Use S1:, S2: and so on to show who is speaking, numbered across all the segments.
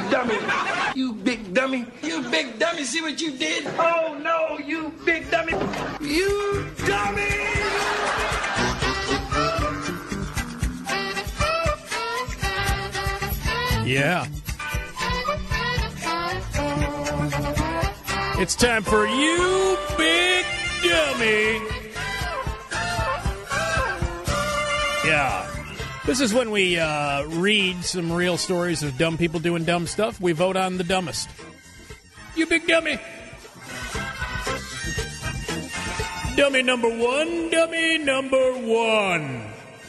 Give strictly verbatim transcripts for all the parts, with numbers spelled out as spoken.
S1: dummy. You big dummy. You big dummy. See what you did? Oh, no, you big dummy. You dummy.
S2: Yeah. It's time for You Big Dummy. Yeah. This is when we uh, read some real stories of dumb people doing dumb stuff. We vote on the dumbest. You big dummy. Dummy number one, dummy number one.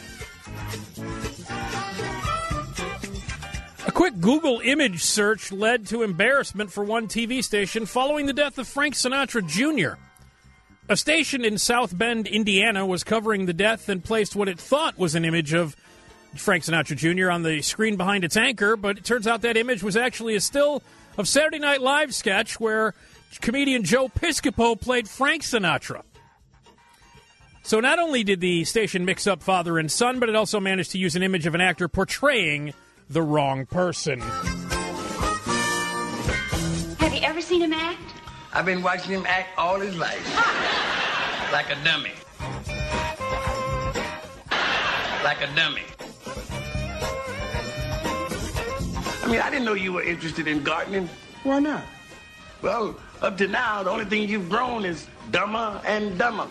S2: A quick Google image search led to embarrassment for one T V station following the death of Frank Sinatra Junior A station in South Bend, Indiana, was covering the death and placed what it thought was an image of Frank Sinatra Junior on the screen behind its anchor, but it turns out that image was actually a still of Saturday Night Live sketch where comedian Joe Piscopo played Frank Sinatra. So not only did the station mix up father and son, but it also managed to use an image of an actor portraying the wrong person.
S3: Have you ever seen him act?
S1: I've been watching him act all his life. Like a dummy. Like a dummy. I mean, I didn't know you were interested in gardening.
S4: Why not?
S1: Well, up to now, the only thing you've grown is dumber and dumber.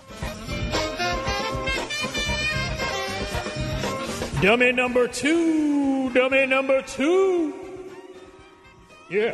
S2: Dummy number two. Dummy number two. Yeah.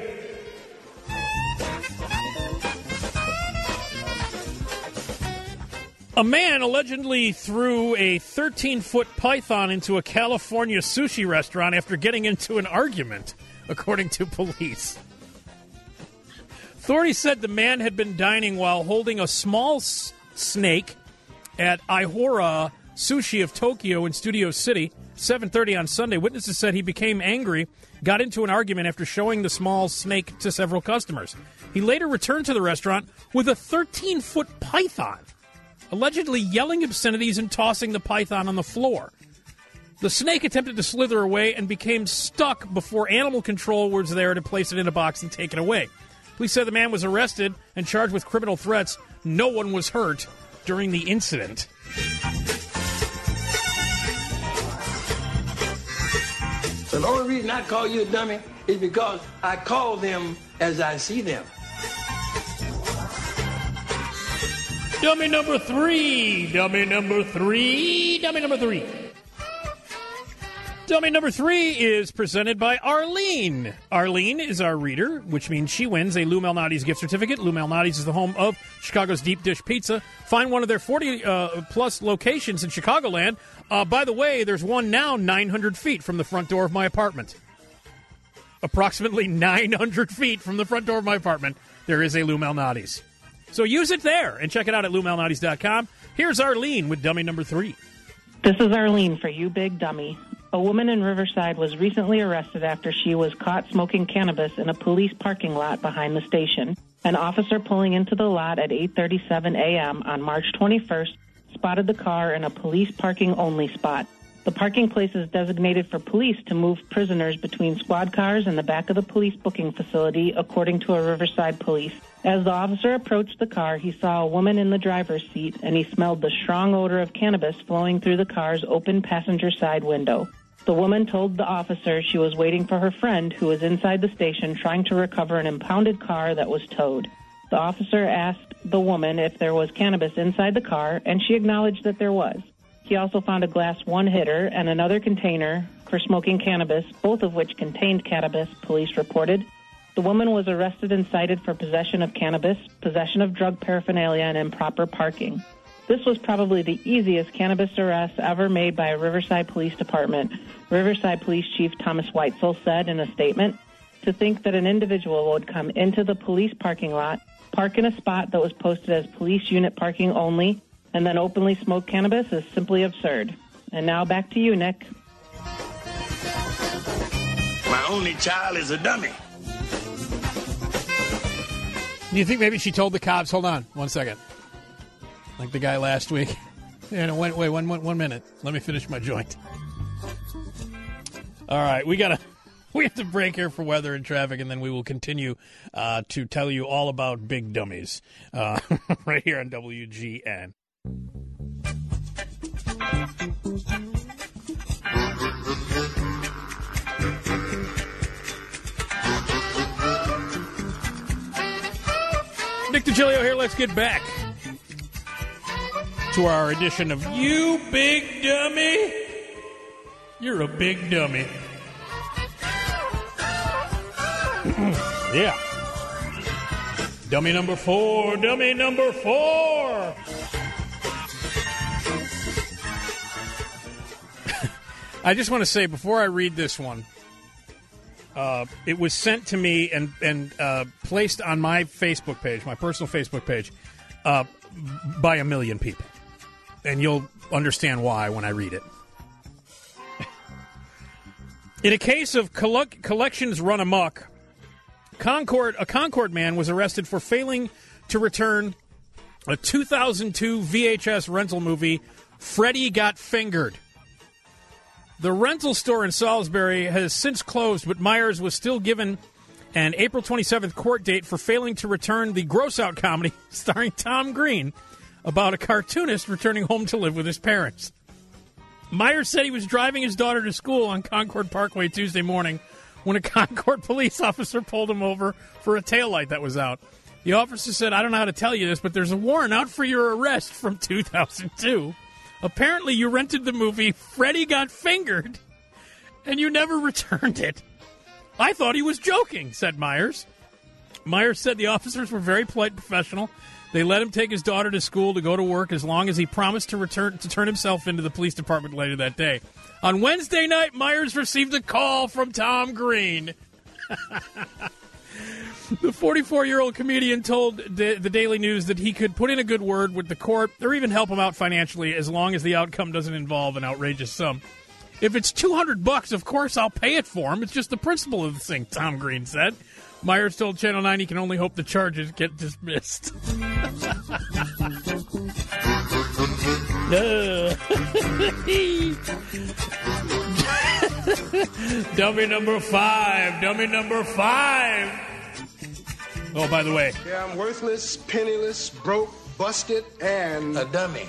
S2: A man allegedly threw a thirteen-foot python into a California sushi restaurant after getting into an argument, according to police. Authorities said the man had been dining while holding a small s- snake at Aihora Sushi of Tokyo in Studio City, seven thirty on Sunday. Witnesses said he became angry, got into an argument after showing the small snake to several customers. He later returned to the restaurant with a thirteen-foot python, allegedly yelling obscenities and tossing the python on the floor. The snake attempted to slither away and became stuck before animal control was there to place it in a box and take it away. Police said the man was arrested and charged with criminal threats. No one was hurt during the incident.
S1: The only reason I call you a dummy is because I call them as I see them.
S2: Dummy number three. Dummy number three. Dummy number three. Dummy number three is presented by Arlene. Arlene is our reader, which means she wins a Lou Malnati's gift certificate. Lou Malnati's is the home of Chicago's Deep Dish Pizza. Find one of their forty-plus uh, locations in Chicagoland. Uh, by the way, there's one now nine hundred feet from the front door of my apartment. Approximately nine hundred feet from the front door of my apartment, there is a Lou Malnati's. So use it there and check it out at lou malnati's dot com. Here's Arlene with dummy number three.
S5: This is Arlene for You Big Dummy. A woman in Riverside was recently arrested after she was caught smoking cannabis in a police parking lot behind the station. An officer pulling into the lot at eight thirty-seven a.m. on March twenty-first spotted the car in a police parking-only spot. The parking place is designated for police to move prisoners between squad cars and the back of the police booking facility, according to a Riverside police. As the officer approached the car, he saw a woman in the driver's seat, and he smelled the strong odor of cannabis flowing through the car's open passenger side window. The woman told the officer she was waiting for her friend, who was inside the station trying to recover an impounded car that was towed. The officer asked the woman if there was cannabis inside the car, and she acknowledged that there was. He also found a glass one-hitter and another container for smoking cannabis, both of which contained cannabis, police reported. The woman was arrested and cited for possession of cannabis, possession of drug paraphernalia, and improper parking. This was probably the easiest cannabis arrest ever made by a Riverside Police Department. Riverside Police Chief Thomas Weitzel said in a statement, "To think that an individual would come into the police parking lot, park in a spot that was posted as police unit parking only, and then openly smoke cannabis is simply absurd." And now back to you, Nick.
S1: My only child is a dummy.
S2: Do you think maybe she told the cops, hold on, one second, like the guy last week? Yeah, no, wait, wait, one, one, one minute. Let me finish my joint. All right, we gotta, we have to break here for weather and traffic, and then we will continue uh, to tell you all about big dummies uh, right here on W G N. Nick DiGilio here. Let's get back to our edition of You Big Dummy. You're a big dummy. Yeah. Dummy number four. Dummy number four. I just want to say, before I read this one, uh, it was sent to me and, and uh, placed on my Facebook page, my personal Facebook page, uh, by a million people. And you'll understand why when I read it. In a case of collect- collections run amok, Concord, a Concord man was arrested for failing to return a two thousand two V H S rental movie, Freddy Got Fingered. The rental store in Salisbury has since closed, but Myers was still given an April twenty-seventh court date for failing to return the gross-out comedy starring Tom Green about a cartoonist returning home to live with his parents. Myers said he was driving his daughter to school on Concord Parkway Tuesday morning when a Concord police officer pulled him over for a taillight that was out. The officer said, "I don't know how to tell you this, but there's a warrant out for your arrest from two thousand two. Apparently, you rented the movie Freddy Got Fingered, and you never returned it. I thought he was joking," said Myers. Myers said the officers were very polite and professional. They let him take his daughter to school to go to work as long as he promised to return to turn himself into the police department later that day. On Wednesday night, Myers received a call from Tom Green. The forty-four-year-old comedian told the, the Daily News that he could put in a good word with the court or even help him out financially as long as the outcome doesn't involve an outrageous sum. "If it's two hundred bucks, of course I'll pay it for him. It's just the principle of the thing," Tom Green said. Myers told Channel nine he can only hope the charges get dismissed. Dummy number five. Dummy number five. Oh, by the way.
S4: Yeah, I'm worthless, penniless, broke, busted, and
S1: a dummy.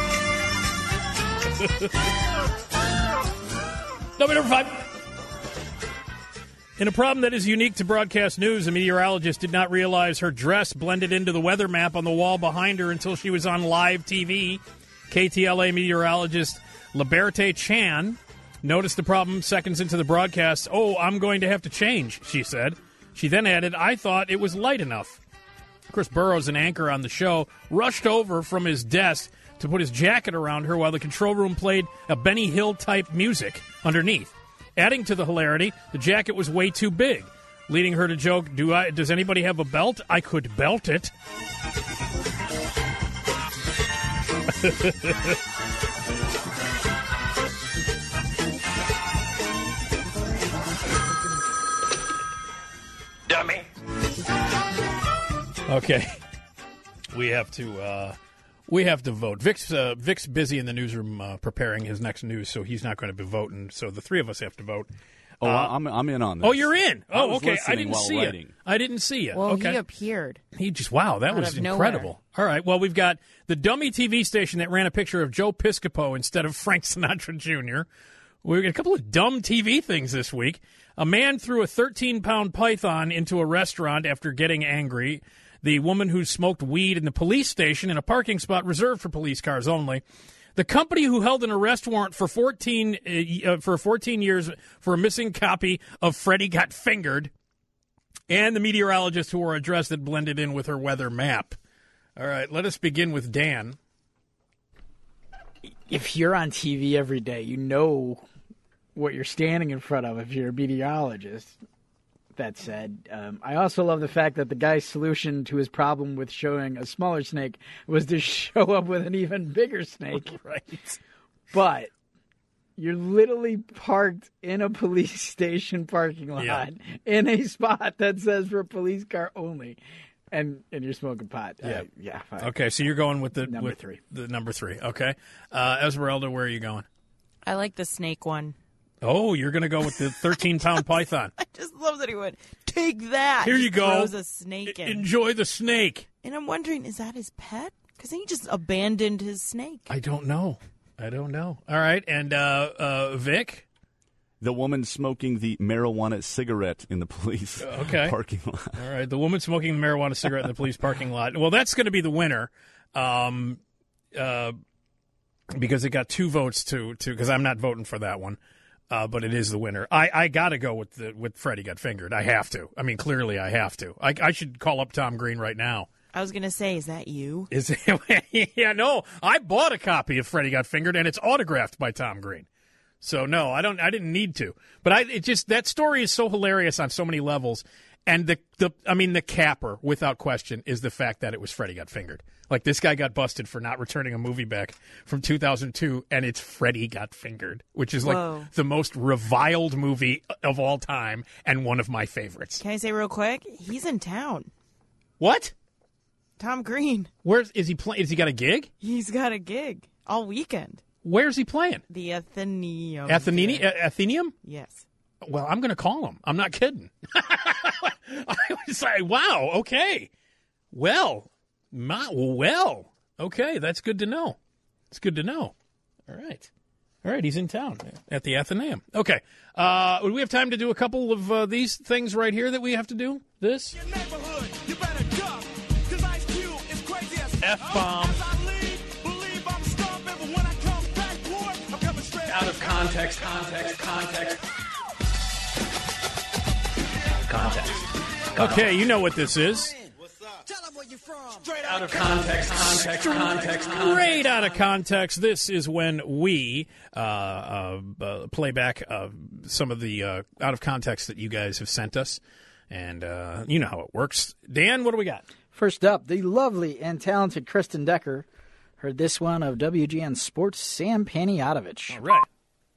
S2: Dummy number five. In a problem that is unique to broadcast news, a meteorologist did not realize her dress blended into the weather map on the wall behind her until she was on live T V. K T L A meteorologist Liberté Chan noticed the problem seconds into the broadcast. "Oh, I'm going to have to change," she said. She then added, "I thought it was light enough." Chris Burrows, an anchor on the show, rushed over from his desk to put his jacket around her while the control room played a Benny Hill-type music underneath. Adding to the hilarity, the jacket was way too big, leading her to joke, Do I, does anybody have a belt? I could belt it.
S1: Dummy.
S2: Okay. We have to uh, we have to vote. Vic's uh, Vic's busy in the newsroom uh, preparing his next news, so he's not going to be voting. So the three of us have to vote.
S6: Oh,
S2: uh,
S6: I'm I'm in on this.
S2: Oh, you're in.
S6: I
S2: Oh,
S6: was
S2: okay. I
S6: listening
S2: didn't
S6: while
S2: see
S6: writing.
S2: you. I didn't see you.
S7: Well,
S2: okay.
S7: he appeared.
S2: He just wow, that
S7: Out
S2: was
S7: of
S2: incredible. All right. Well, we've got the dummy T V station that ran a picture of Joe Piscopo instead of Frank Sinatra Junior We've got a couple of dumb T V things this week. A man threw a thirteen-pound python into a restaurant after getting angry. The woman who smoked weed in the police station in a parking spot reserved for police cars only. The company who held an arrest warrant for fourteen uh, for fourteen years for a missing copy of Freddy Got Fingered, and the meteorologist who wore a dress that blended in with her weather map. All right, let us begin with Dan.
S8: If you're on T V every day, you know what you're standing in front of if you're a meteorologist. That said, um, I also love the fact that the guy's solution to his problem with showing a smaller snake was to show up with an even bigger snake.
S2: Right.
S8: But you're literally parked in a police station parking lot
S2: Yeah.
S8: in a spot that says for a police car only. And and you're smoking pot.
S2: Yeah.
S8: Uh, yeah. Fine.
S2: Okay, so you're going with the
S8: Number
S2: with
S8: three.
S2: The number three. Okay, uh, Esmeralda, where are you going?
S7: I like the snake one.
S2: Oh, you're going to go with the thirteen-pound python.
S6: I just love that he went, take that.
S2: Here you
S6: Just
S2: go.
S6: Throws a snake in.
S2: Enjoy the snake.
S6: And I'm wondering, is that his pet? Because he just abandoned his snake.
S2: I don't know. I don't know. All right, and uh, uh, Vic?
S7: The woman smoking the marijuana cigarette in the police
S2: okay.
S7: parking lot.
S2: All right, the woman smoking the marijuana cigarette in the police parking lot. Well, that's going to be the winner. Um, uh, because it got two votes to to because I'm not voting for that one. Uh, but it is the winner. I, I got to go with the with Freddie Got Fingered. I have to. I mean, clearly I have to. I, I should call up Tom Green right now.
S6: I was going to say, is that you?
S2: Is it? Yeah, no. I bought a copy of Freddie Got Fingered, and it's autographed by Tom Green. So no, I don't. I didn't need to. But I it just that story is so hilarious on so many levels. And the the I mean the capper, without question, is the fact that it was Freddie Got Fingered. Like, this guy got busted for not returning a movie back from two thousand two, and it's Freddie Got Fingered, which is like
S6: Whoa.
S2: the most reviled movie of all time and one of my favorites.
S6: Can I say real quick? He's in town.
S2: What?
S6: Tom Green.
S2: Where is he playing? Is he got a gig?
S6: He's got a gig all weekend.
S2: Where's he playing?
S6: The Athenaeum.
S2: Athene- Athenaeum?
S6: Yes.
S2: Well, I'm going to call him. I'm not kidding. I was like, wow, okay. Well, my, well, okay, that's good to know. It's good to know. All right. All right, he's in town at the Athenaeum. Okay. Uh, would we have time to do a couple of uh, these things right here that we have to do? This? F-bomb. Out of context, context, context. Context. Okay, you know what this is. Straight out of context, context, context, straight out of context. This is when we uh, uh, uh, play back uh, some of the uh, out of context that you guys have sent us. And uh, you know how it works. Dan, what do we got?
S8: First up, the lovely and talented Kristen Decker heard this one of W G N Sports' Sam Panayotovich.
S2: All right.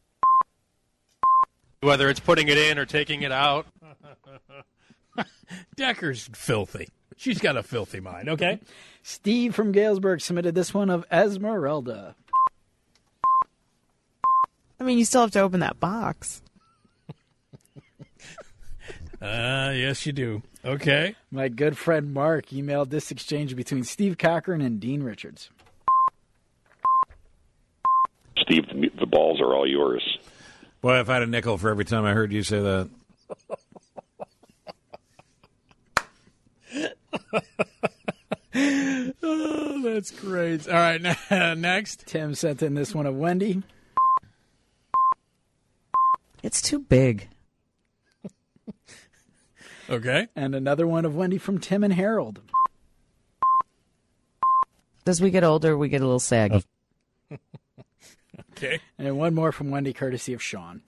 S9: Whether it's putting it in or taking it out.
S2: Decker's filthy. She's got a filthy mind, okay?
S8: Steve from Galesburg submitted this one of Esmeralda.
S6: I mean, you still have to open that box.
S2: Uh, yes, you do. Okay.
S8: My good friend Mark emailed this exchange between Steve Cochran and Dean Richards.
S10: Steve, the balls are all yours.
S11: Boy, if I had a nickel for every time I heard you say that.
S2: Oh, that's great. All right, next.
S8: Tim sent in this one of Wendy.
S6: It's too big.
S2: Okay.
S8: And another one of Wendy from Tim and Harold.
S6: As we get older, we get a little saggy.
S2: Okay.
S8: And one more from Wendy, courtesy of Sean.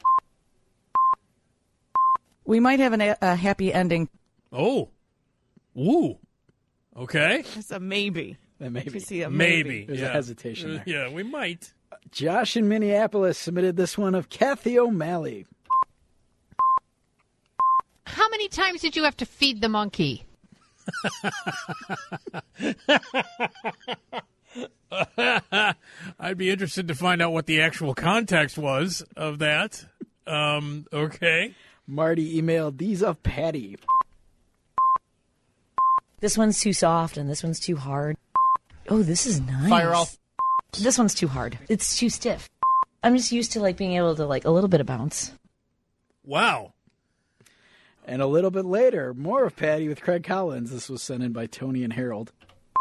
S6: We might have an, a happy ending.
S2: Oh. Woo. Okay.
S6: It's a maybe.
S8: A maybe.
S6: We see a
S2: Maybe.
S6: maybe.
S8: There's
S2: yeah.
S8: a hesitation there.
S2: Yeah, we might.
S8: Josh in Minneapolis submitted this one of Kathy O'Malley.
S12: How many times did you have to feed the monkey?
S2: I'd be interested to find out what the actual context was of that. Um, okay.
S8: Marty emailed these of Patty.
S13: This one's too soft and this one's too hard. Oh, this is nice.
S2: Fire off.
S13: This one's too hard. It's too stiff. I'm just used to like being able to like a little bit of bounce.
S2: Wow.
S8: And a little bit later, more of Patty with Craig Collins. This was sent in by Tony and Harold.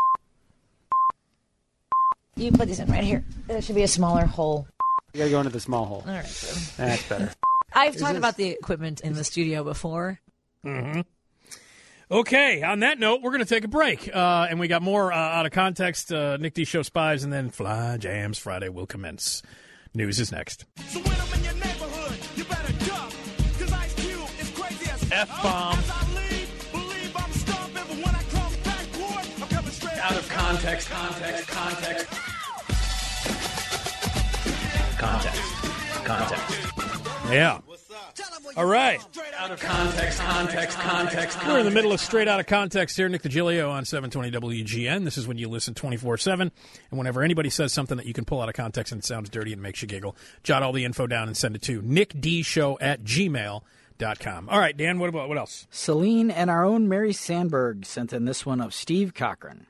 S13: You put these in right here. There should be a smaller hole.
S14: You gotta go into the small hole.
S13: All right. So.
S14: That's better.
S12: I've talked about the equipment in the studio before.
S2: Mm-hmm. Okay, on that note, we're going to take a break. Uh, and we got more uh, out of context, uh, Nick D. Show Spies, and then Fly Jams Friday will commence. News is next.
S1: So when I'm in your neighborhood, you better duck, cause Ice Cube is crazy as
S2: F-bomb.
S1: As I leave, believe I'm stomping, but when I come back, boy, I'm coming straight
S2: Out of context, context, context. Context. Context. Yeah. All right.
S1: Out of context, context, context.
S2: We're in the middle of Straight Out of Context here. Nick DiGilio on seven twenty W G N. This is when you listen twenty-four seven. And whenever anybody says something that you can pull out of context and it sounds dirty and makes you giggle, jot all the info down and send it to nickdshow at gmail dot com. All right, Dan, what about what else?
S8: Celine and our own Mary Sandberg sent in this one of Steve Cochran.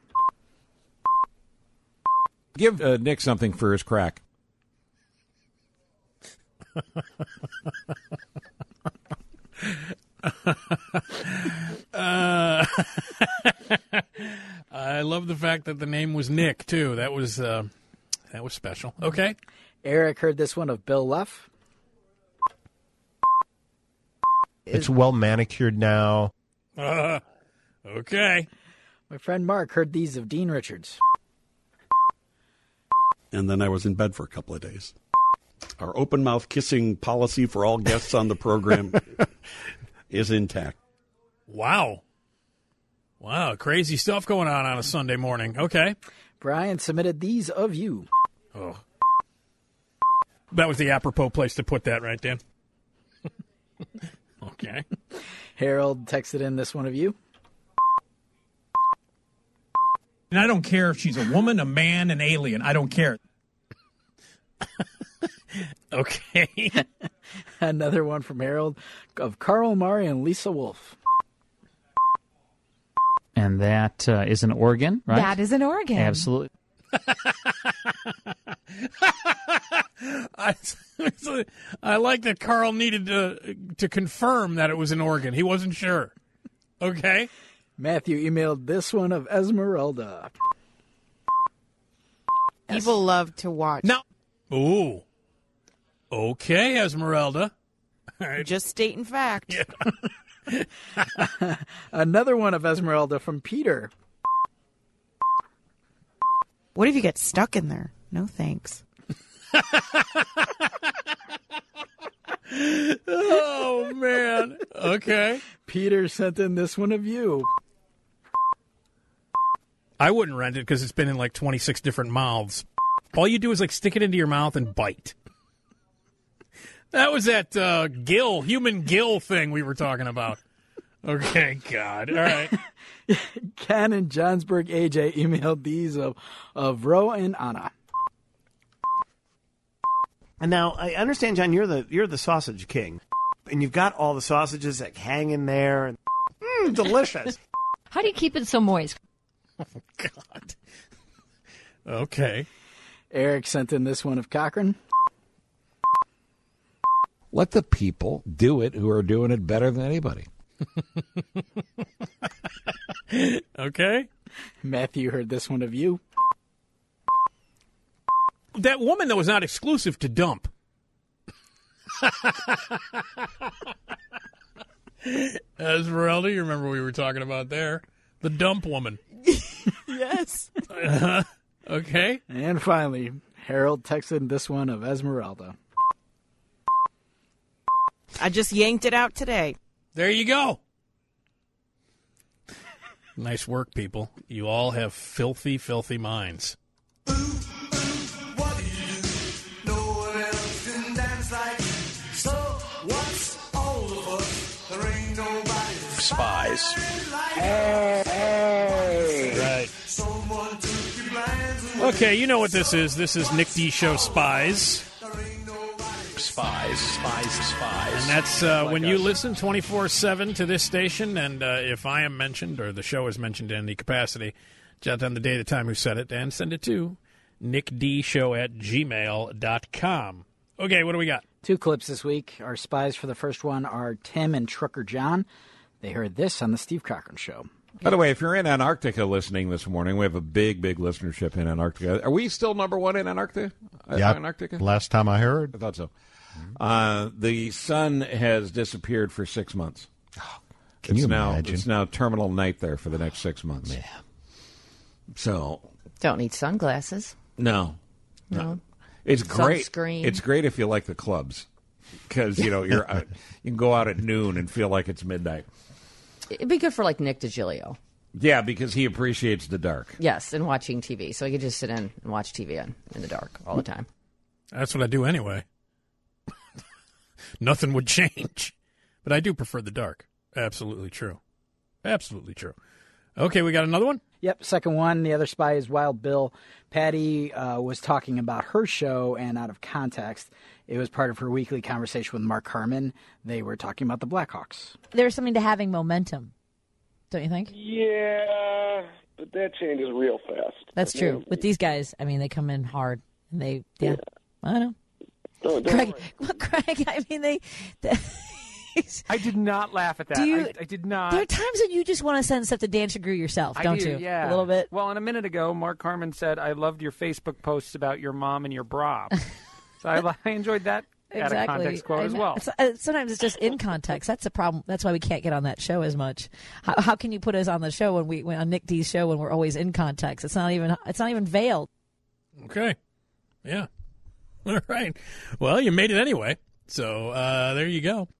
S11: Give uh, Nick something for his crack.
S2: uh, I love the fact that the name was Nick too. That was uh, that was special. Okay.
S8: Eric heard this one of Bill Luff.
S14: It's well manicured now.
S2: Uh, okay.
S8: My friend Mark heard these of Dean Richards.
S15: And then I was in bed for a couple of days. Our open mouth kissing policy for all guests on the program is intact.
S2: Wow. Wow, crazy stuff going on on a Sunday morning. Okay.
S8: Brian submitted these of you.
S2: Oh. That was the apropos place to put that, right, Dan? Okay.
S8: Harold texted in this one of you.
S16: And I don't care if she's a woman, a man, an alien. I don't care.
S2: Okay.
S8: Another one from Harold of Carl Murray and Lisa Wolf.
S17: And that uh, is an organ, right?
S18: That is an organ.
S17: Absolutely.
S2: I, I like that Carl needed to to confirm that it was an organ. He wasn't sure. Okay.
S8: Matthew emailed this one of Esmeralda.
S6: People love to watch.
S2: No. Ooh. Okay, Esmeralda. All right.
S6: Just stating fact.
S2: Yeah.
S8: Another one of Esmeralda from Peter.
S6: What if you get stuck in there? No thanks.
S2: Oh, man. Okay.
S8: Peter sent in this one of you.
S2: I wouldn't rent it because it's been in like twenty-six different mouths. All you do is like stick it into your mouth and bite. That was that uh, gill, human gill thing we were talking about. Okay, God. All right.
S8: Ken and Johnsburg A J emailed these of, of Ro and Anna.
S14: And now I understand, John, you're the you're the sausage king, and you've got all the sausages that hang in there, and mm, delicious.
S12: How do you keep it so moist?
S2: Oh God. Okay.
S8: Eric sent in this one of Cochran.
S11: Let the people do it who are doing it better than anybody.
S2: Okay.
S8: Matthew heard this one of you.
S2: That woman that was not exclusive to Dump. Esmeralda, you remember we were talking about there. The Dump woman.
S6: Yes.
S2: Uh, okay.
S8: And finally, Harold texted this one of Esmeralda.
S6: I just yanked it out today.
S2: There you go. Nice work, people. You all have filthy, filthy minds.
S1: Spies.
S2: Hey, hey. Right. Okay, you know what this is. This is Nick D Show Spies.
S1: Spies, spies, spies.
S2: And that's uh, like when us. You listen twenty-four seven to this station, and uh, if I am mentioned or the show is mentioned in any capacity, jot down the day, the time, who said it, and send it to nickdshow at gmail dot com. Okay, what do we got?
S8: Two clips this week. Our spies for the first one are Tim and Trucker John. They heard this on the Steve Cochran Show.
S11: By the way, if you're in Antarctica listening this morning, we have a big, big listenership in Antarctica. Are we still number one in Antarctica?
S14: Yeah,
S11: Antarctica?
S14: Last time I heard.
S11: I thought so. Uh, the sun has disappeared for six months.
S14: Oh, can
S11: it's
S14: you
S11: now,
S14: imagine?
S11: It's now terminal night there for the next six months.
S14: Yeah.
S11: So.
S13: Don't need sunglasses.
S11: No.
S13: No.
S11: no. It's great.
S13: Sunscreen.
S11: It's great if you like the clubs, because you know you're uh, you can go out at noon and feel like it's midnight.
S13: It'd be good for like Nick DiGilio.
S11: Yeah, because he appreciates the dark.
S13: Yes, and watching T V, so he could just sit in and watch T V in, in the dark all the time.
S2: That's what I do anyway. nothing would change. But I do prefer the dark. Absolutely true. Absolutely true. Okay, we got another one?
S8: Yep, second one. The other spy is Wild Bill. Patty uh, was talking about her show, and out of context, it was part of her weekly conversation with Mark Harmon. They were talking about the Blackhawks.
S13: There's something to having momentum, don't you think?
S10: Yeah, but that changes real fast.
S13: That's true. With these guys, I mean, they come in hard. And they, yeah, yeah. I don't know.
S10: No,
S13: Craig, well, Craig, I mean, they... they
S18: I did not laugh at that.
S13: Do you,
S18: I, I did not.
S13: There are times when you just want to send stuff to Dan Shagru yourself,
S18: I
S13: don't
S18: do,
S13: you?
S18: Yeah.
S13: A little bit.
S18: Well, and a minute ago, Mark Harmon said, I loved your Facebook posts about your mom and your bra. So I, I enjoyed that
S13: exactly.
S18: out of context quote as well.
S13: It's, uh, sometimes it's just in context. That's the problem. That's why we can't get on that show as much. How, how can you put us on the show when we when, on Nick D's show when we're always in context? It's not even. It's not even veiled.
S2: Okay. Yeah. All right. Well, you made it anyway. So uh, there you go.